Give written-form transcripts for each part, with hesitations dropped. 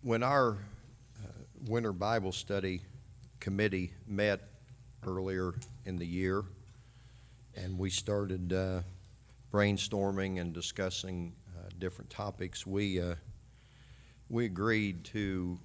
When our winter Bible study committee met earlier in the year, and we started brainstorming and discussing different topics, we agreed to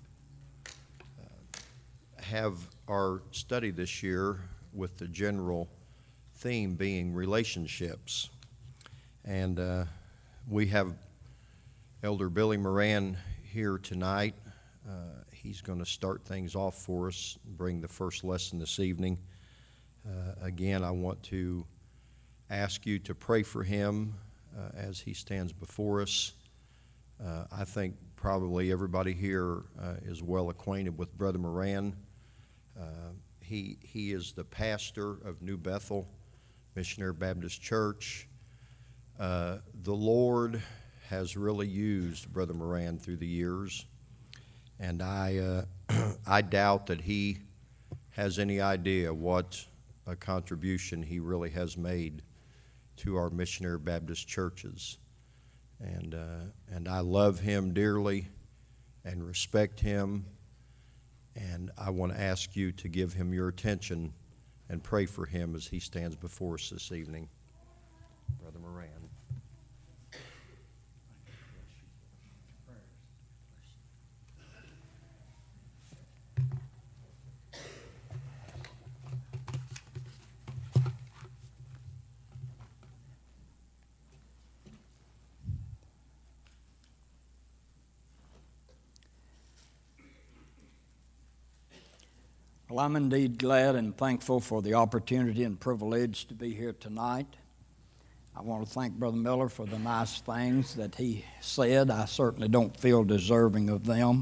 have our study this year with the general theme being relationships. And we have Elder Billy Moran here tonight. He's going to start things off for us, bring the first lesson this evening. Again, I want to ask you to pray for him as he stands before us. I think probably everybody here is well acquainted with Brother Moran. He is the pastor of New Bethel Missionary Baptist Church. The Lord has really used Brother Moran through the years, and I doubt that he has any idea what a contribution he really has made to our missionary Baptist churches. And I love him dearly and respect him, and I want to ask you to give him your attention and pray for him as he stands before us this evening. Brother Moran. Well, I'm indeed glad and thankful for the opportunity and privilege to be here tonight. I want to thank Brother Miller for the nice things that he said. I certainly don't feel deserving of them.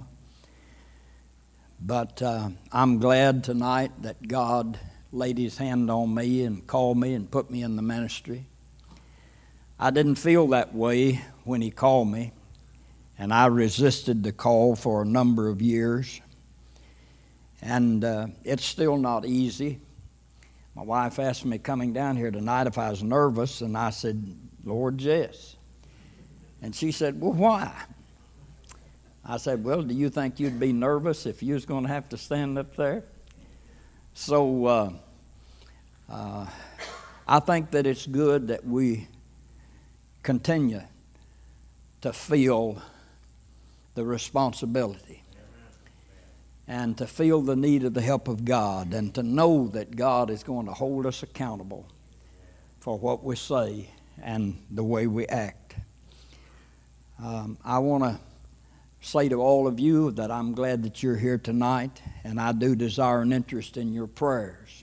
But I'm glad tonight that God laid his hand on me and called me and put me in the ministry. I didn't feel that way when he called me, and I resisted the call for a number of years. And it's still not easy. My wife asked me coming down here tonight if I was nervous, and I said, Lord, yes. And she said, well, why? I said, well, do you think you'd be nervous if you was going to have to stand up there? So I think that it's good that we continue to feel the responsibility and to feel the need of the help of God, and to know that God is going to hold us accountable for what we say and the way we act. I want to say to all of you that I'm glad that you're here tonight, and I do desire an interest in your prayers.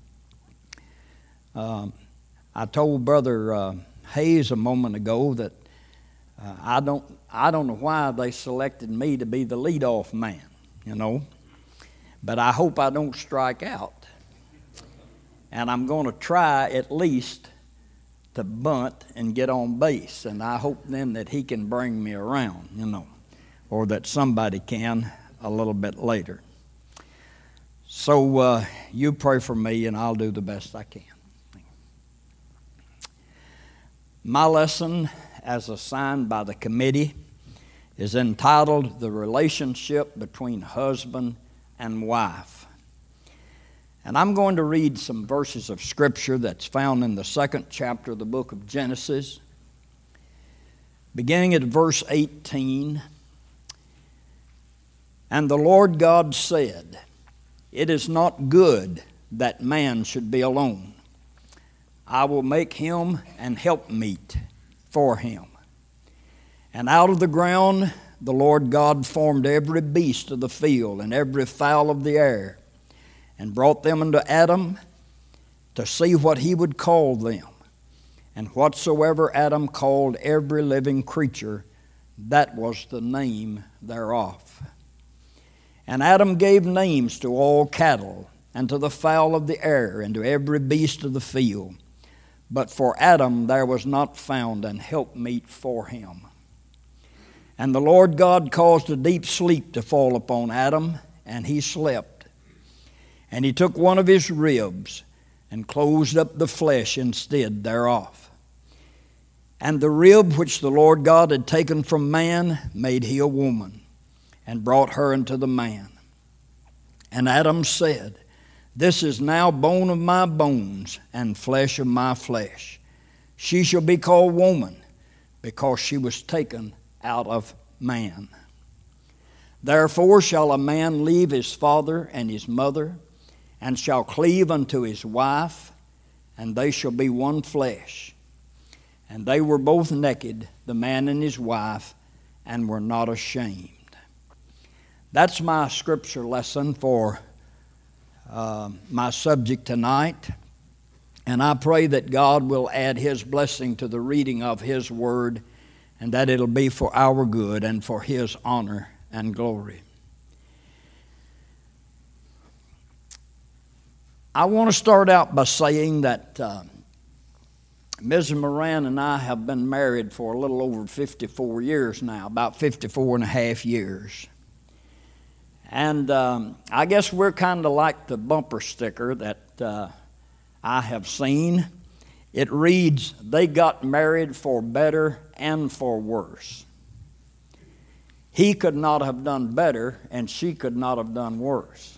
I told Brother Hayes a moment ago that I don't know why they selected me to be the leadoff man, you know. But I hope I don't strike out. And I'm going to try at least to bunt and get on base. And I hope then that he can bring me around, you know, or that somebody can a little bit later. So you pray for me, and I'll do the best I can. My lesson, as assigned by the committee, is entitled The Relationship Between Husband and Wife. And I'm going to read some verses of Scripture that's found in the 2nd chapter of the book of Genesis, beginning at verse 18. And the Lord God said, it is not good that man should be alone. I will make him an helpmeet for him. And out of the ground the Lord God formed every beast of the field and every fowl of the air, and brought them unto Adam to see what he would call them. And whatsoever Adam called every living creature, that was the name thereof. And Adam gave names to all cattle, and to the fowl of the air, and to every beast of the field. But for Adam there was not found an helpmeet for him. And the Lord God caused a deep sleep to fall upon Adam, and he slept. And he took one of his ribs, and closed up the flesh instead thereof. And the rib which the Lord God had taken from man made he a woman, and brought her unto the man. And Adam said, This is now bone of my bones and flesh of my flesh. She shall be called woman, because she was taken out of man. Therefore shall a man leave his father and his mother, and shall cleave unto his wife, and they shall be one flesh. And they were both naked, the man and his wife, and were not ashamed. That's my scripture lesson for my subject tonight. And I pray that God will add His blessing to the reading of His Word, and that it'll be for our good and for His honor and glory. I want to start out by saying that Mrs. Moran and I have been married for a little over 54 years now, about 54 and a half years. And I guess we're kind of like the bumper sticker that I have seen. It reads, They got married for better and for worse. He could not have done better, and she could not have done worse.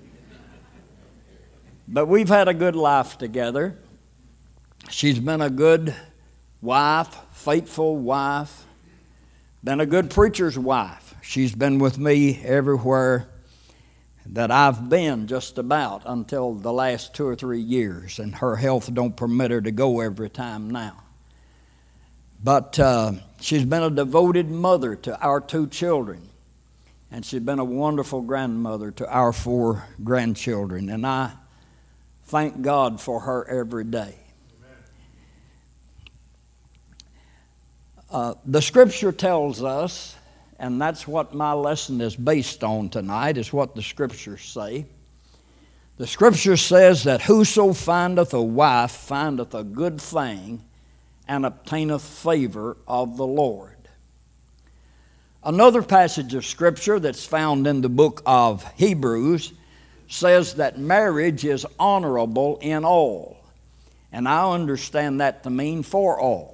But we've had a good life together. She's been a good wife, faithful wife, been a good preacher's wife. She's been with me everywhere that I've been, just about, until the last 2 or 3 years, and her health don't permit her to go every time now. But she's been a devoted mother to our 2 children, and she's been a wonderful grandmother to our 4 grandchildren, and I thank God for her every day. The Scripture tells us, and that's what my lesson is based on tonight, is what the Scriptures say. The Scripture says that whoso findeth a wife findeth a good thing and obtaineth favor of the Lord. Another passage of Scripture that's found in the book of Hebrews says that marriage is honorable in all. And I understand that to mean for all.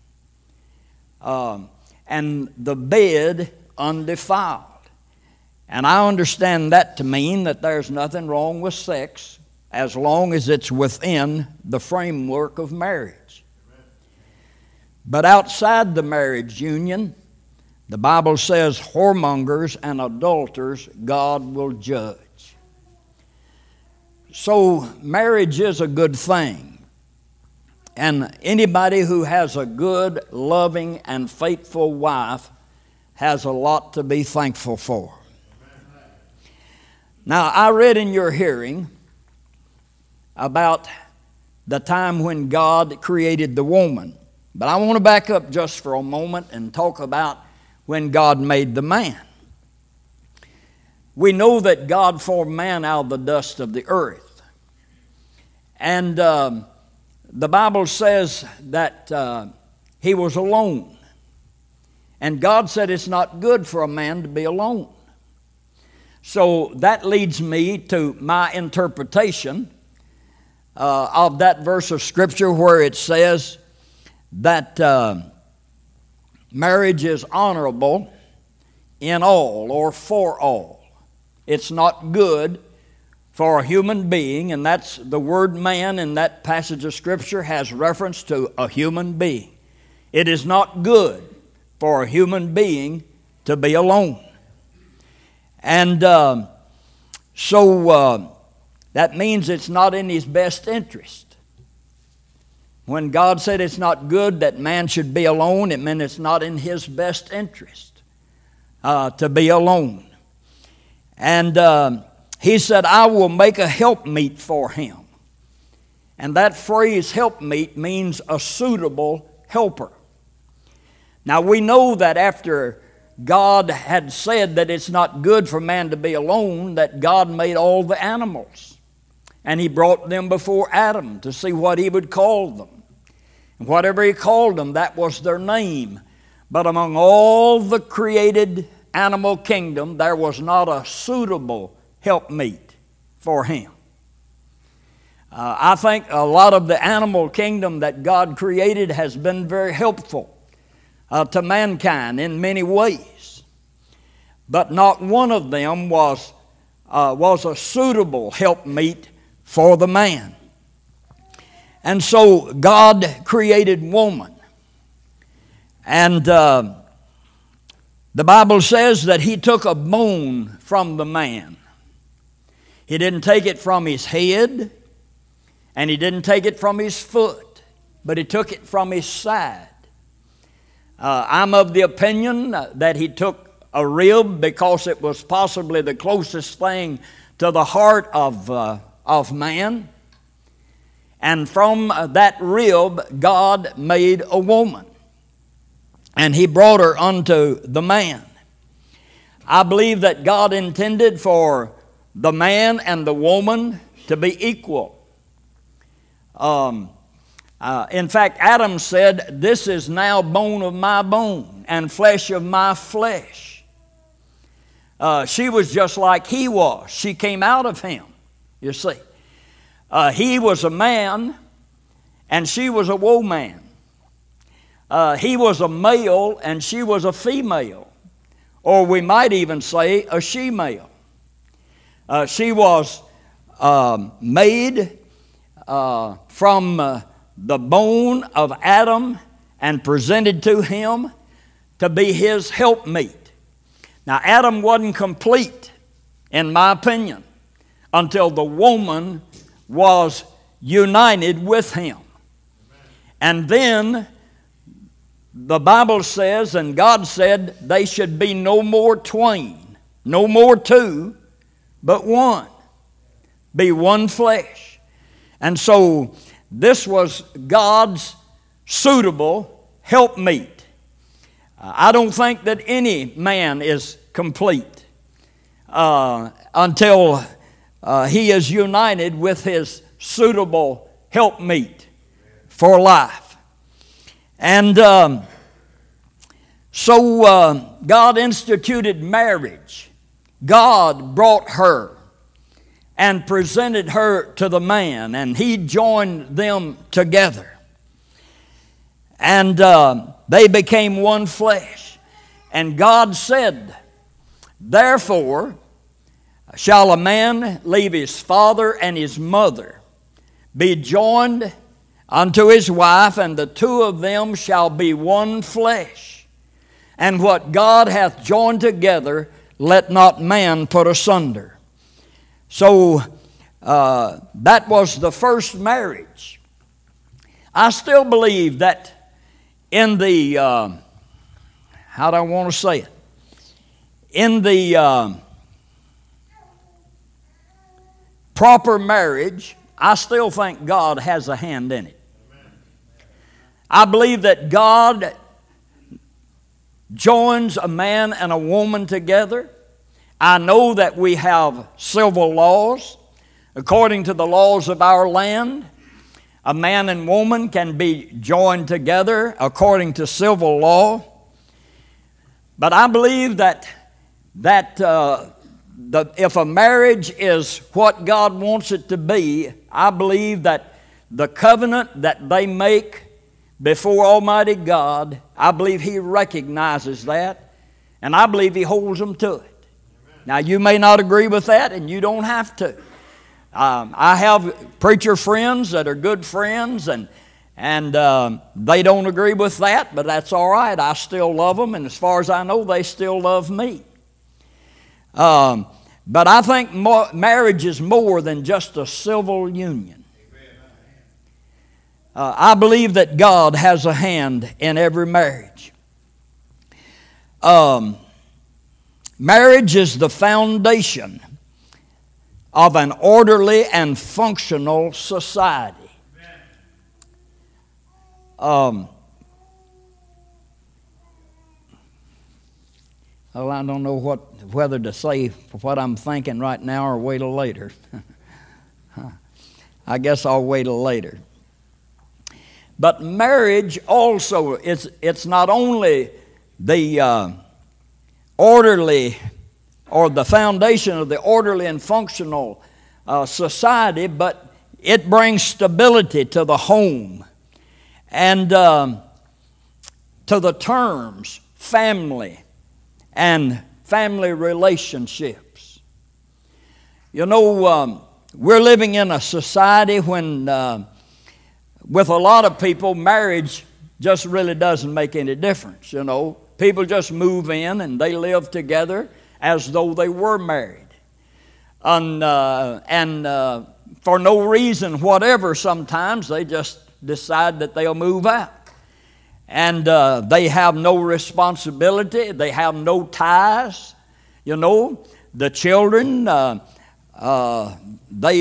And the bed undefiled. And I understand that to mean that there's nothing wrong with sex as long as it's within the framework of marriage. Amen. But outside the marriage union, the Bible says whoremongers and adulterers God will judge. So marriage is a good thing. And anybody who has a good, loving, and faithful wife has a lot to be thankful for. Now, I read in your hearing about the time when God created the woman. But I want to back up just for a moment and talk about when God made the man. We know that God formed man out of the dust of the earth. And the Bible says that he was alone. And God said it's not good for a man to be alone. So that leads me to my interpretation of that verse of Scripture where it says that marriage is honorable in all or for all. It's not good for a human being, and that's the word man in that passage of Scripture has reference to a human being. It is not good for a human being to be alone. And so that means it's not in his best interest. When God said it's not good that man should be alone, it meant it's not in his best interest to be alone. And he said, I will make a helpmeet for him. And that phrase, helpmeet, means a suitable helper. Now we know that after God had said that it's not good for man to be alone, that God made all the animals. And he brought them before Adam to see what he would call them. And whatever he called them, that was their name. But among all the created animal kingdom, there was not a suitable helpmeet for him. I think a lot of the animal kingdom that God created has been very helpful to mankind in many ways. but not one of them was a suitable helpmeet for the man. And so God created woman. And the Bible says that He took a bone from the man. He didn't take it from his head, and He didn't take it from his foot, but He took it from his side. I'm of the opinion that He took a rib because it was possibly the closest thing to the heart of man. And from that rib, God made a woman. And He brought her unto the man. I believe that God intended for the man and the woman to be equal. In fact, Adam said, "This is now bone of my bone and flesh of my flesh." She was just like he was. She came out of him, you see. He was a man, and she was a woman. He was a male, and she was a female. Or we might even say a she-male. She was made from the bone of Adam and presented to him to be his helpmeet. Now, Adam wasn't complete, in my opinion, until the woman was united with him. And then the Bible says, and God said, they should be no more twain, no more two, but one. Be one flesh. And so this was God's suitable helpmeet. I don't think that any man is complete until he is united with his suitable helpmeet for life. And so God instituted marriage. God brought her and presented her to the man, and He joined them together. And they became one flesh. And God said, "Therefore shall a man leave his father and his mother, be joined unto his wife, and the two of them shall be one flesh. And what God hath joined together, let not man put asunder." So that was the first marriage. I still believe that in the, how do I want to say it? In the proper marriage, I still think God has a hand in it. I believe that God joins a man and a woman together. I know that we have civil laws. According to the laws of our land, a man and woman can be joined together according to civil law. But I believe that if a marriage is what God wants it to be, I believe that the covenant that they make before Almighty God, I believe He recognizes that, and I believe He holds them to it. Now, you may not agree with that, and you don't have to. I have preacher friends that are good friends, and they don't agree with that, but that's all right. I still love them, and as far as I know, they still love me. But I think marriage is more than just a civil union. I believe that God has a hand in every marriage. Marriage is the foundation of an orderly and functional society. Well, I don't know whether to say what I'm thinking right now or wait till later. I guess I'll wait till later. But marriage also, it's not only the orderly or the foundation of the orderly and functional society, but it brings stability to the home and to the terms family and family relationships. You know, we're living in a society when, with a lot of people, marriage just really doesn't make any difference, you know. People just move in and they live together as though they were married. And for no reason whatever, sometimes they just decide that they'll move out. And they have no responsibility. They have no ties. You know, the children, they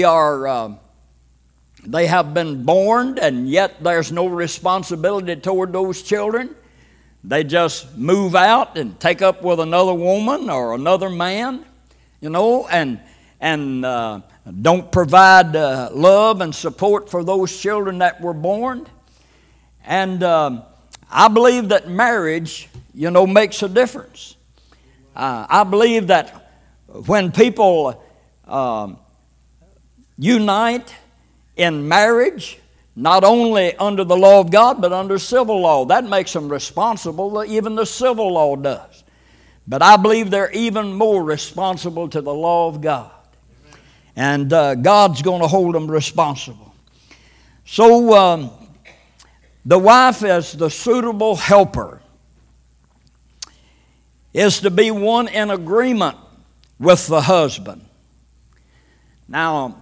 have been born, and yet there's no responsibility toward those children. They just move out and take up with another woman or another man, you know, and don't provide love and support for those children that were born. And I believe that marriage, you know, makes a difference. I believe that when people unite in marriage, not only under the law of God, but under civil law, that makes them responsible. Even the civil law does. But I believe they're even more responsible to the law of God. And God's going to hold them responsible. So the wife, as the suitable helper, is to be one in agreement with the husband. Now,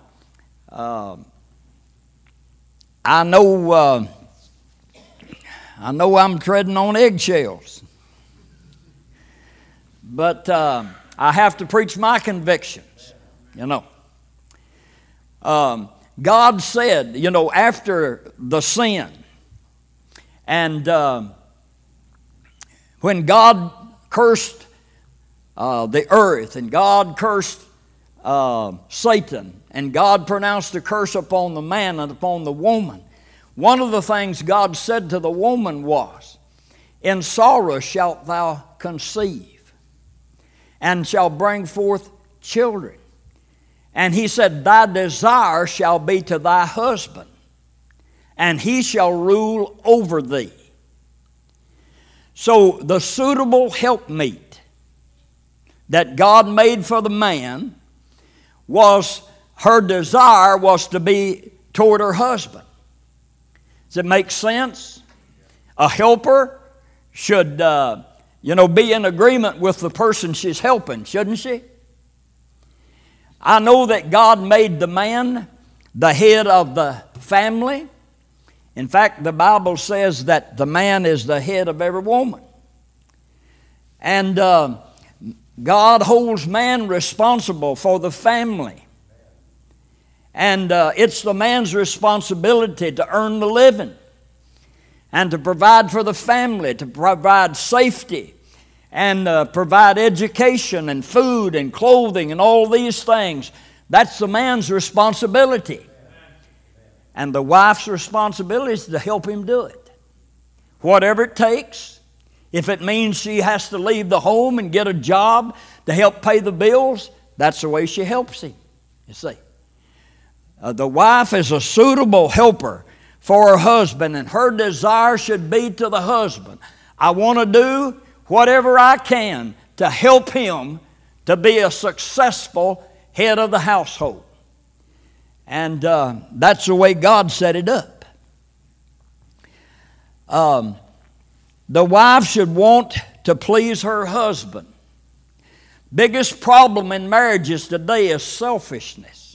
I know I'm treading on eggshells, but I have to preach my convictions, you know. God said, you know, after the sin, and when God cursed the earth, and God cursed Satan, and God pronounced a curse upon the man and upon the woman, one of the things God said to the woman was, "In sorrow shalt thou conceive, and shall bring forth children." And he said, "Thy desire shall be to thy husband, and he shall rule over thee." So the suitable helpmeet that God made for the man was, her desire was to be toward her husband. Does it make sense? A helper should, be in agreement with the person she's helping, shouldn't she? I know that God made the man the head of the family. In fact, the Bible says that the man is the head of every woman. And God holds man responsible for the family. And it's the man's responsibility to earn the living and to provide for the family, to provide safety and provide education and food and clothing and all these things. That's the man's responsibility. And the wife's responsibility is to help him do it. Whatever it takes. If it means she has to leave the home and get a job to help pay the bills, that's the way she helps him, you see. The wife is a suitable helper for her husband, and her desire should be to the husband. I want to do whatever I can to help him to be a successful head of the household. And that's the way God set it up. The wife should want to please her husband. Biggest problem in marriages today is selfishness.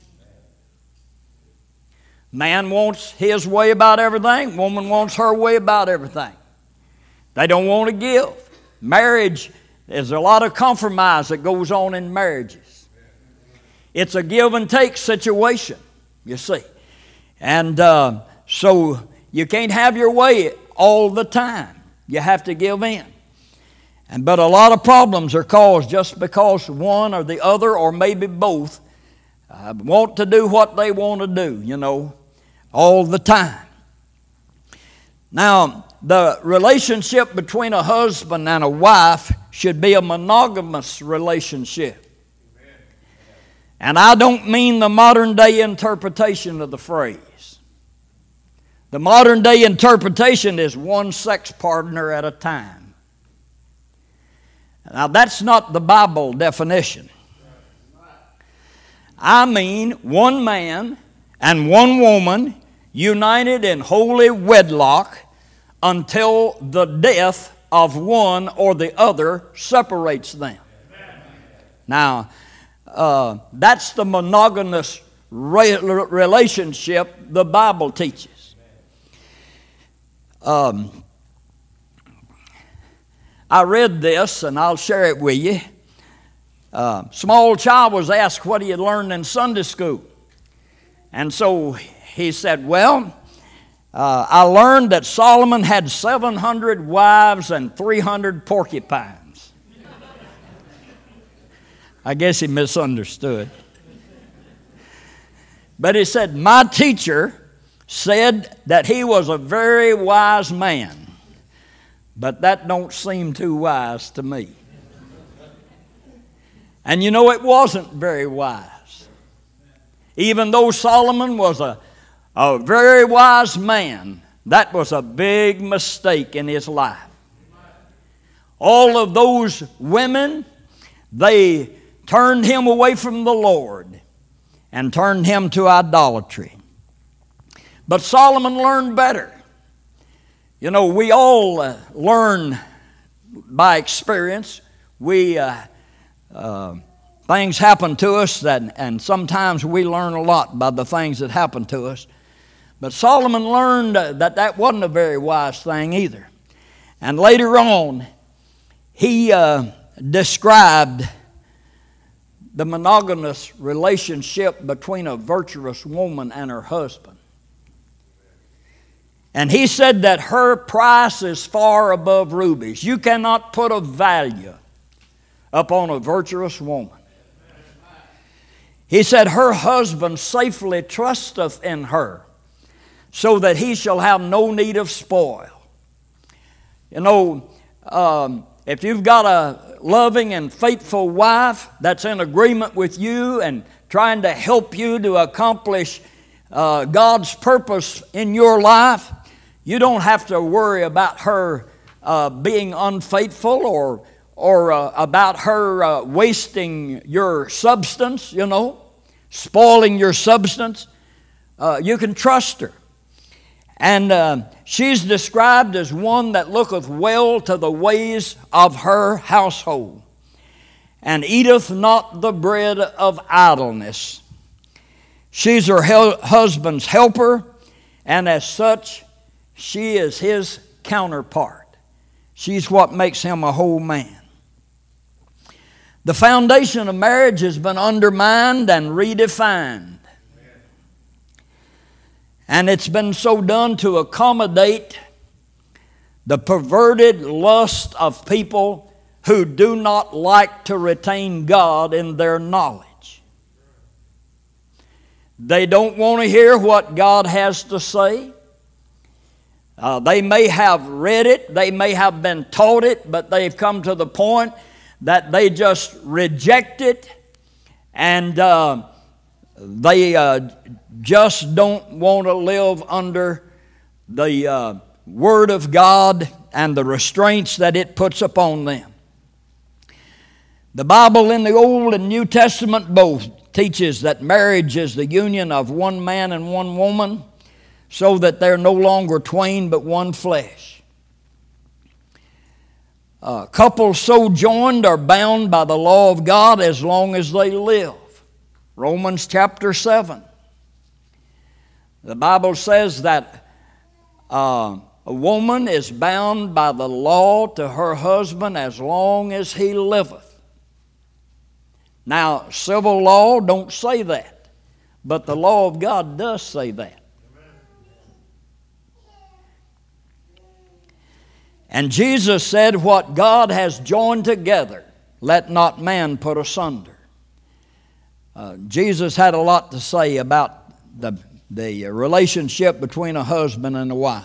Man wants his way about everything. Woman wants her way about everything. They don't want to give. Marriage, there's a lot of compromise that goes on in marriages. It's a give and take situation, you see. And so you can't have your way all the time. You have to give in. But a lot of problems are caused just because one or the other, or maybe both, want to do what they want to do, you know, all the time. Now, the relationship between a husband and a wife should be a monogamous relationship. And I don't mean the modern day interpretation of the phrase. The modern day interpretation is one sex partner at a time. Now, that's not the Bible definition. I mean one man and one woman united in holy wedlock until the death of one or the other separates them. Now, that's the monogamous relationship the Bible teaches. I read this, and I'll share it with you. Small child was asked what he had learned in Sunday school. And so he said, well, I learned that Solomon had 700 wives and 300 porcupines. I guess he misunderstood. But he said, my teacher said that he was a very wise man. But that don't seem too wise to me. And you know, it wasn't very wise. Even though Solomon was a very wise man, that was a big mistake in his life. All of those women, they turned him away from the Lord and turned him to idolatry. But Solomon learned better. You know, we all learn by experience. Things happen to us, and sometimes we learn a lot by the things that happen to us. But Solomon learned that wasn't a very wise thing either. And later on, he described the monogamous relationship between a virtuous woman and her husband. And he said that her price is far above rubies. You cannot put a value upon a virtuous woman. He said, her husband safely trusteth in her, so that he shall have no need of spoil. You know, if you've got a loving and faithful wife that's in agreement with you and trying to help you to accomplish God's purpose in your life, you don't have to worry about her being unfaithful or about her wasting your substance, you know, spoiling your substance. You can trust her. And she's described as one that looketh well to the ways of her household, and eateth not the bread of idleness. She's her husband's helper, and as such, she is his counterpart. She's what makes him a whole man. The foundation of marriage has been undermined and redefined. And it's been so done to accommodate the perverted lust of people who do not like to retain God in their knowledge. They don't want to hear what God has to say. They may have read it, they may have been taught it, but they've come to the point that they just reject it, and they just don't want to live under the Word of God and the restraints that it puts upon them. The Bible in the Old and New Testament both teaches that marriage is the union of one man and one woman, so that they're no longer twain but one flesh. Couples so joined are bound by the law of God as long as they live. Romans chapter 7. The Bible says that a woman is bound by the law to her husband as long as he liveth. Now, civil law don't say that, but the law of God does say that. And Jesus said, what God has joined together, let not man put asunder. Jesus had a lot to say about the relationship between a husband and a wife.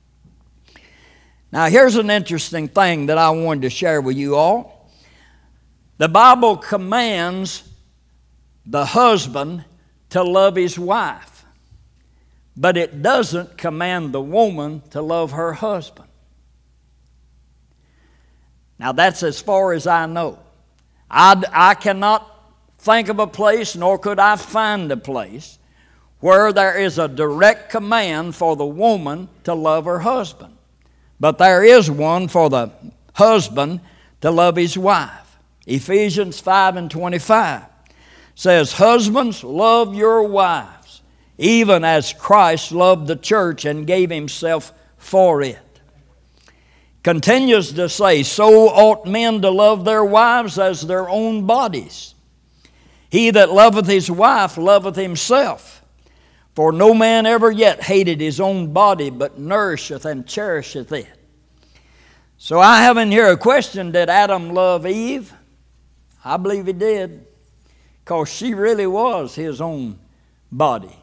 Now, here's an interesting thing that I wanted to share with you all. The Bible commands the husband to love his wife, but it doesn't command the woman to love her husband. Now that's as far as I know. I cannot think of a place, nor could I find a place, where there is a direct command for the woman to love her husband. But there is one for the husband to love his wife. Ephesians 5:25 says, "Husbands, love your wives, even as Christ loved the church and gave himself for it." Continues to say, "So ought men to love their wives as their own bodies. He that loveth his wife loveth himself. For no man ever yet hated his own body, but nourisheth and cherisheth it." So I have in here a question: did Adam love Eve? I believe he did, because she really was his own body.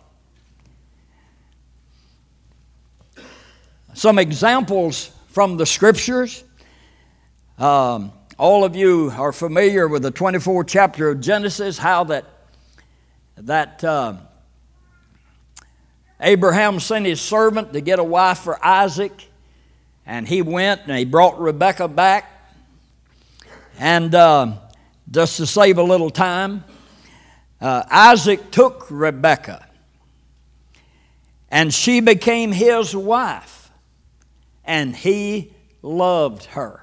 Some examples from the Scriptures. All of you are familiar with the 24th chapter of Genesis, how that Abraham sent his servant to get a wife for Isaac, and he went and he brought Rebekah back. And just to save a little time, Isaac took Rebekah, and she became his wife, and he loved her.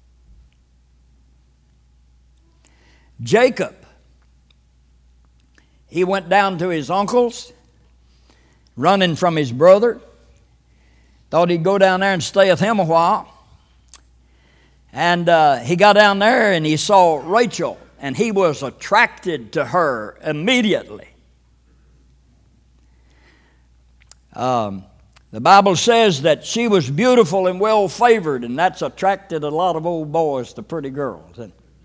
Jacob, he went down to his uncle's, running from his brother. Thought he'd go down there and stay with him a while. And he got down there and he saw Rachel, and he was attracted to her immediately. The Bible says that she was beautiful and well favored, and that's attracted a lot of old boys to pretty girls.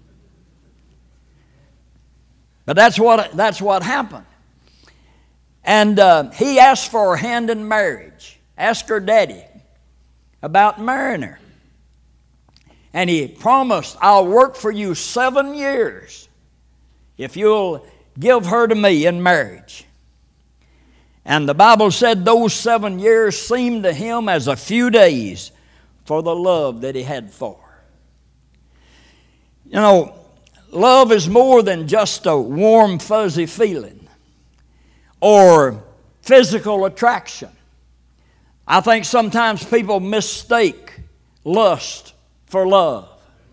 But that's what happened. And he asked for her hand in marriage. Asked her daddy about marrying her. And he promised, "I'll work for you 7 years if you'll give her to me in marriage." And the Bible said those 7 years seemed to him as a few days for the love that he had for her. You know, love is more than just a warm, fuzzy feeling or physical attraction. I think sometimes people mistake lust for love.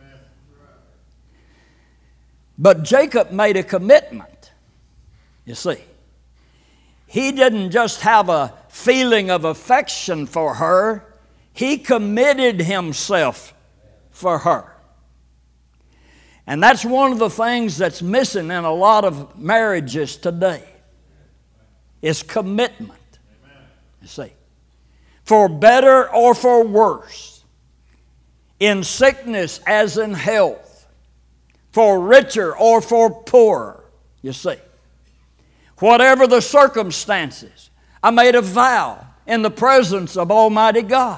But Jacob made a commitment, you see. He didn't just have a feeling of affection for her. He committed himself for her. And that's one of the things that's missing in a lot of marriages today, is commitment. You see. For better or for worse, in sickness as in health, for richer or for poorer, you see. Whatever the circumstances, I made a vow in the presence of Almighty God.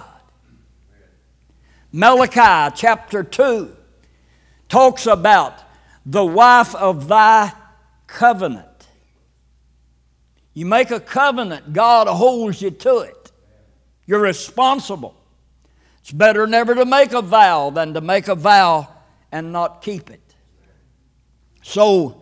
Malachi chapter 2 talks about the wife of thy covenant. You make a covenant, God holds you to it. You're responsible. It's better never to make a vow than to make a vow and not keep it. So,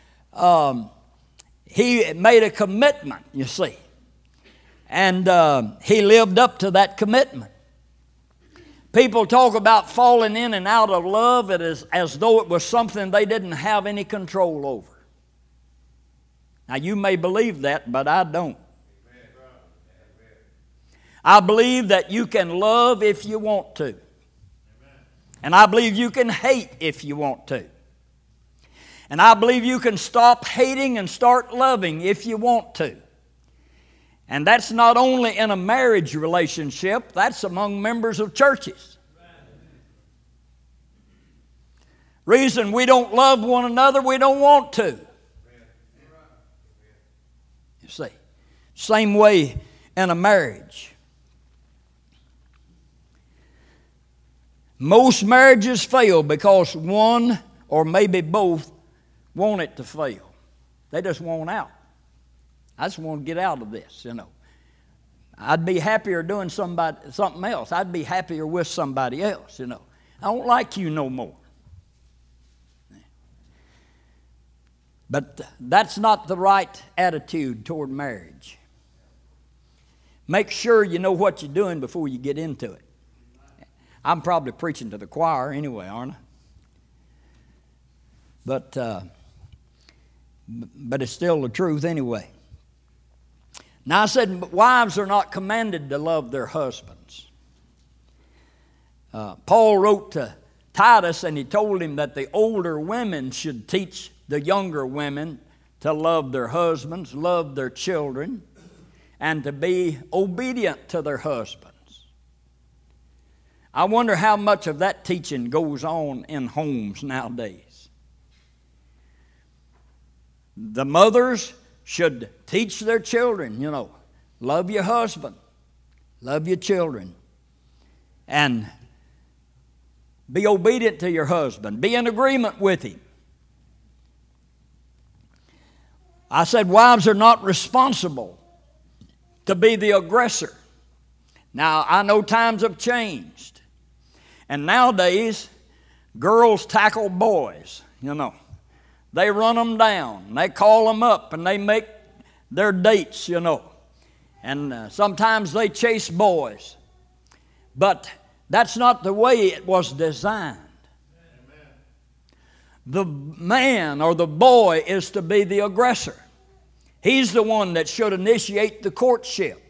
he made a commitment, you see. And he lived up to that commitment. People talk about falling in and out of love as though it was something they didn't have any control over. Now, you may believe that, but I don't. I believe that you can love if you want to. And I believe you can hate if you want to. And I believe you can stop hating and start loving if you want to. And that's not only in a marriage relationship, that's among members of churches. Reason we don't love one another, we don't want to. You see, same way in a marriage. Most marriages fail because one or maybe both want it to fail. They just want out. I just want to get out of this, you know. I'd be happier doing something else. I'd be happier with somebody else, you know. I don't like you no more. But that's not the right attitude toward marriage. Make sure you know what you're doing before you get into it. I'm probably preaching to the choir anyway, aren't I? But it's still the truth anyway. Now I said wives are not commanded to love their husbands. Paul wrote to Titus and he told him that the older women should teach the younger women to love their husbands, love their children, and to be obedient to their husbands. I wonder how much of that teaching goes on in homes nowadays. The mothers should teach their children, love your husband, love your children, and be obedient to your husband. Be in agreement with him. I said wives are not responsible to be the aggressor. Now, I know times have changed. And nowadays, girls tackle boys, They run them down. They call them up and they make their dates, And sometimes they chase boys. But that's not the way it was designed. Amen. The man or the boy is to be the aggressor. He's the one that should initiate the courtship.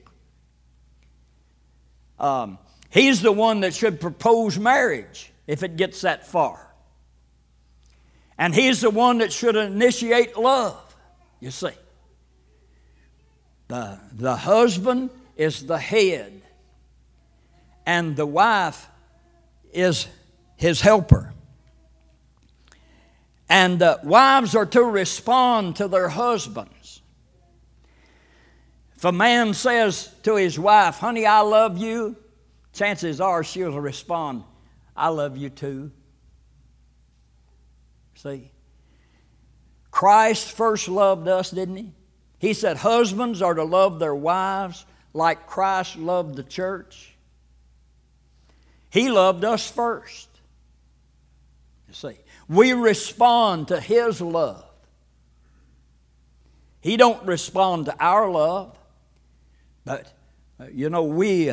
He's the one that should propose marriage if it gets that far. And he's the one that should initiate love, you see. The husband is the head, and the wife is his helper. And wives are to respond to their husbands. If a man says to his wife, honey, I love you, chances are she'll respond, I love you too. See? Christ first loved us, didn't he? He said husbands are to love their wives like Christ loved the church. He loved us first. You see, we respond to his love. He don't respond to our love. But, we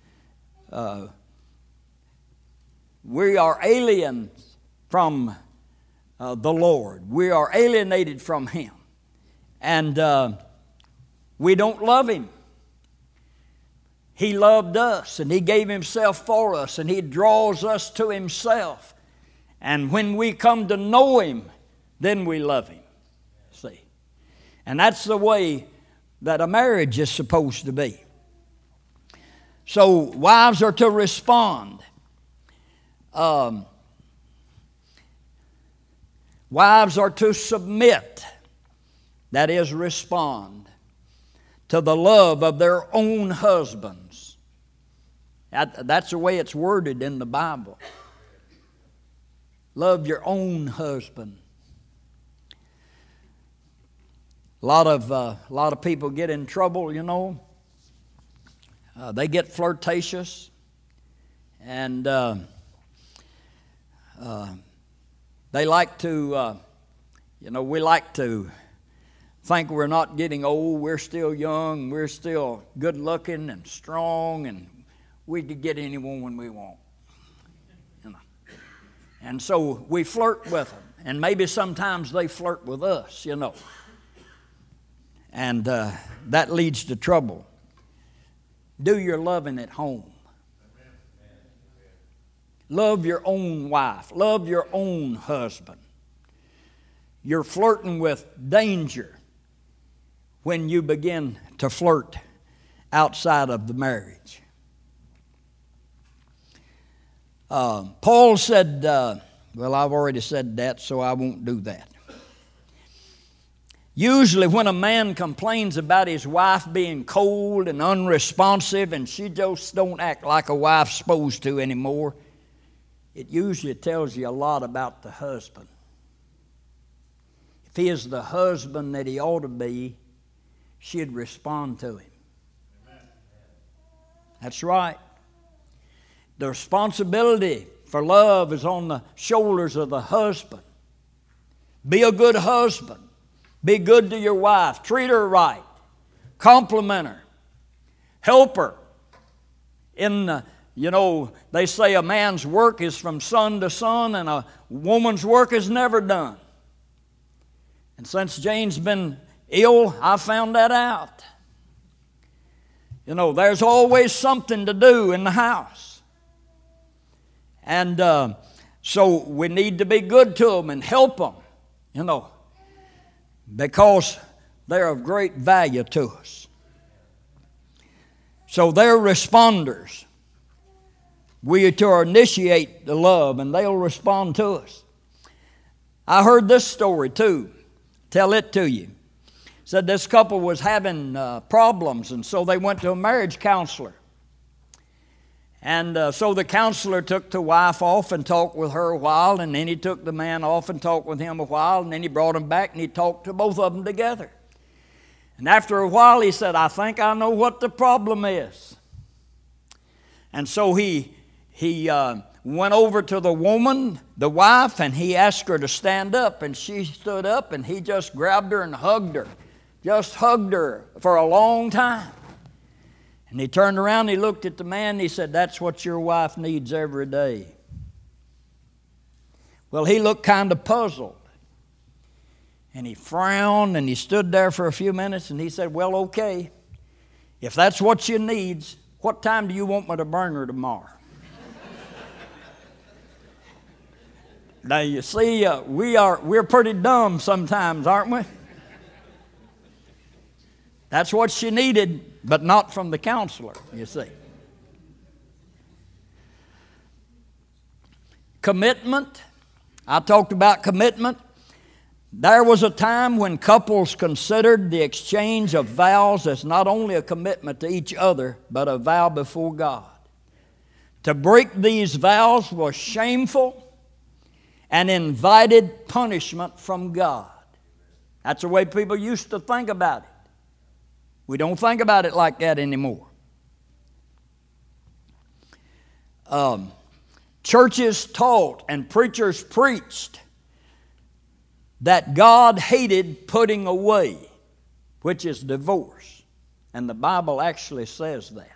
are aliens from the Lord. We are alienated from him. And we don't love him. He loved us and he gave himself for us and he draws us to himself. And when we come to know him, then we love him. See? And that's the way that a marriage is supposed to be. So wives are to respond. Wives are to submit, that is, respond to the love of their own husbands. That's the way it's worded in the Bible. Love your own husband. A lot of people get in trouble, they get flirtatious, and they like to, we like to think we're not getting old. We're still young. We're still good looking and strong, and we could get anyone when we want. And so we flirt with them, and maybe sometimes they flirt with us, And that leads to trouble. Do your loving at home. Love your own wife. Love your own husband. You're flirting with danger when you begin to flirt outside of the marriage. Paul said, I've already said that, so I won't do that. Usually when a man complains about his wife being cold and unresponsive and she just don't act like a wife's supposed to anymore, it usually tells you a lot about the husband. If he is the husband that he ought to be, she'd respond to him. Amen. That's right. The responsibility For love is on the shoulders of the husband. Be a good husband. Be good to your wife. Treat her right. Compliment her. Help her. They say a man's work is from sun to sun and a woman's work is never done. And since Jane's been ill, I found that out. There's always something to do in the house. And so we need to be good to them and help them, because they're of great value to us. So they're responders. We are to initiate the love, and they'll respond to us. I heard this story too. Tell it to you. Said this couple was having problems, and so they went to a marriage counselor. And so the counselor took the wife off and talked with her a while, and then he took the man off and talked with him a while, and then he brought him back and he talked to both of them together. And after a while he said, I think I know what the problem is. And so he went over to the woman, the wife, and he asked her to stand up, and she stood up, and he just grabbed her and hugged her. Just hugged her for a long time. And he turned around, he looked at the man, and he said, that's what your wife needs every day. Well, he looked kind of puzzled. And he frowned, and he stood there for a few minutes, and he said, well, okay. If that's what she needs, what time do you want me to bring her tomorrow? Now, you see, we're pretty dumb sometimes, aren't we? That's what she needed, but not from the counselor, you see. Commitment. I talked about commitment. There was a time when couples considered the exchange of vows as not only a commitment to each other, but a vow before God. To break these vows was shameful and invited punishment from God. That's the way people used to think about it. We don't think about it like that anymore. Churches taught and preachers preached that God hated putting away, which is divorce. And the Bible actually says that.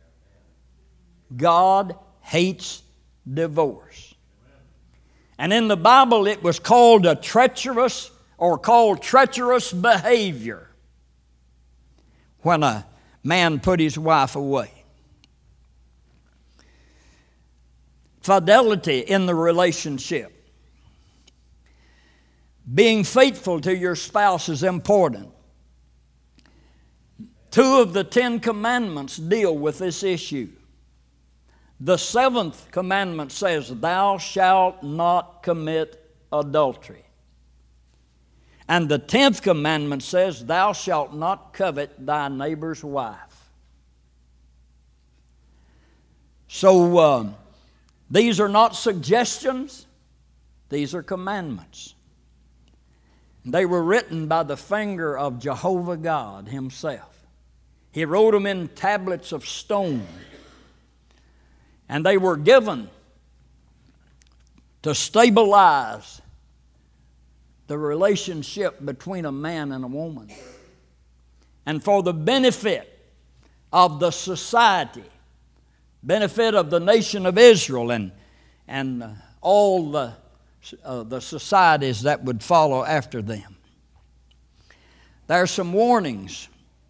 God hates divorce. And in the Bible it was called a treacherous behavior when a man put his wife away. Fidelity in the relationship. Being faithful to your spouse is important. 2 of the 10 commandments deal with this issue. The 7th commandment says, thou shalt not commit adultery. And the 10th commandment says, thou shalt not covet thy neighbor's wife. So these are not suggestions, these are commandments. They were written by the finger of Jehovah God himself. He wrote them in tablets of stone. And they were given to stabilize the relationship between a man and a woman, and for the benefit of the society, benefit of the nation of Israel, and all the societies that would follow after them. There are some warnings.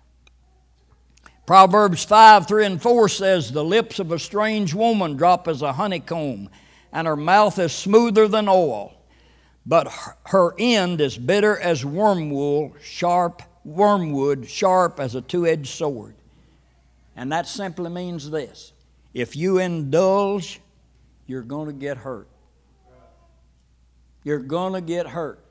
Proverbs 5:3-4 says, the lips of a strange woman drop as a honeycomb, and her mouth is smoother than oil. But her end is bitter as wormwood, sharp as a two-edged sword. And that simply means this: if you indulge, you're going to get hurt. You're going to get hurt.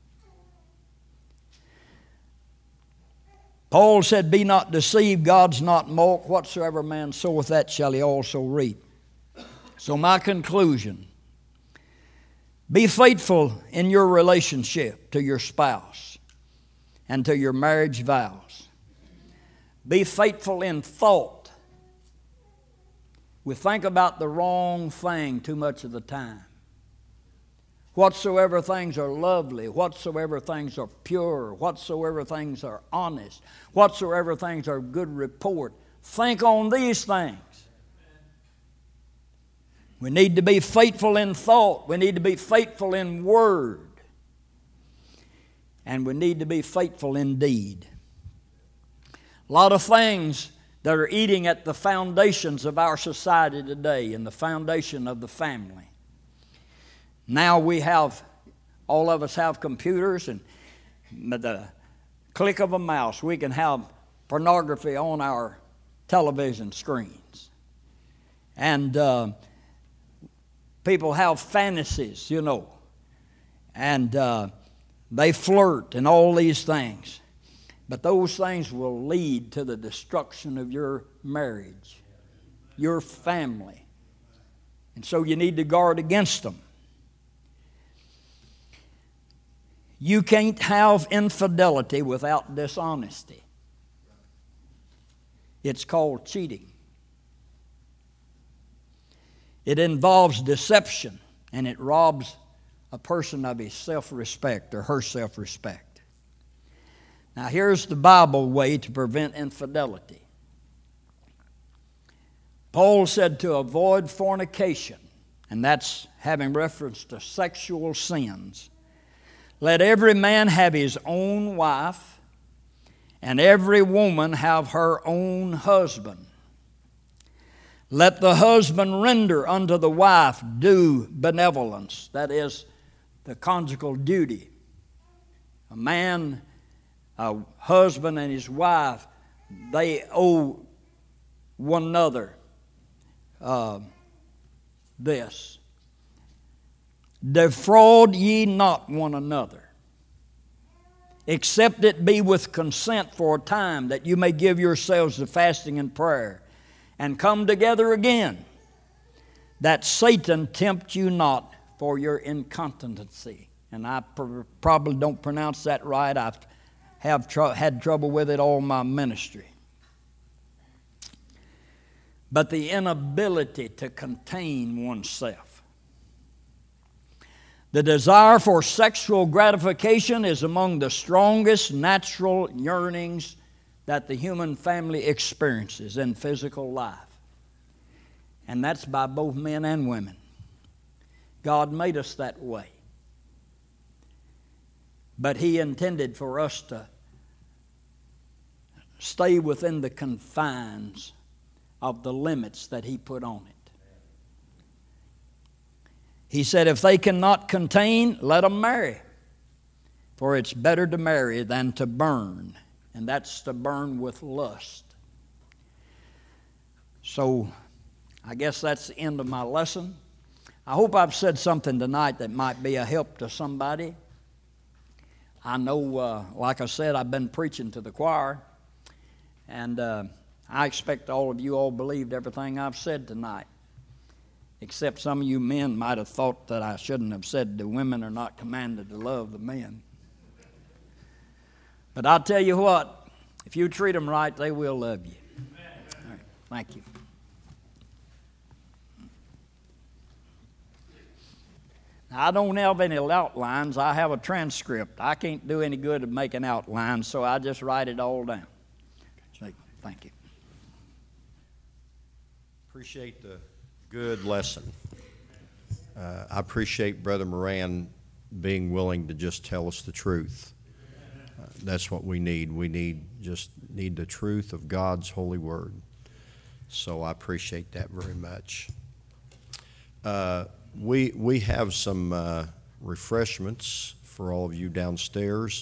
Paul said, be not deceived, God's not mocked. Whatsoever man soweth, that shall he also reap. So my conclusion: be faithful in your relationship to your spouse and to your marriage vows. Be faithful in thought. We think about the wrong thing too much of the time. Whatsoever things are lovely, whatsoever things are pure, whatsoever things are honest, whatsoever things are good report, think on these things. We need to be faithful in thought. We need to be faithful in word. And we need to be faithful in deed. A lot of things that are eating at the foundations of our society today and the foundation of the family. Now all of us have computers, and with the click of a mouse, we can have pornography on our television screens. And people have fantasies, and they flirt and all these things. But those things will lead to the destruction of your marriage, your family. And so you need to guard against them. You can't have infidelity without dishonesty. It's called cheating. It involves deception, and it robs a person of his self-respect or her self-respect. Now, here's the Bible way to prevent infidelity. Paul said to avoid fornication, and that's having reference to sexual sins. Let every man have his own wife, and every woman have her own husband. Let the husband render unto the wife due benevolence, that is, the conjugal duty. A husband and his wife, they owe one another this. Defraud ye not one another, except it be with consent for a time, that you may give yourselves to fasting and prayer, and come together again, that Satan tempt you not for your incontinency. And I probably don't pronounce that right. I've had trouble with it all my ministry. But the inability to contain oneself. The desire for sexual gratification is among the strongest natural yearnings that the human family experiences in physical life. And that's by both men and women. God made us that way. But He intended for us to stay within the confines of the limits that He put on it. He said, if they cannot contain, let them marry. For it's better to marry than to burn. And that's to burn with lust. So, I guess that's the end of my lesson. I hope I've said something tonight that might be a help to somebody. I know, like I said, I've been preaching to the choir. And I expect all of you all believed everything I've said tonight. Except some of you men might have thought that I shouldn't have said the women are not commanded to love the men. But I'll tell you what, if you treat them right, they will love you. All right, thank you. Now, I don't have any outlines. I have a transcript. I can't do any good at making outlines, so I just write it all down. Thank you. Appreciate the good lesson. I appreciate Brother Moran being willing to just tell us the truth. That's what we need. We need the truth of God's holy word. So I appreciate that very much. We have some refreshments for all of you downstairs.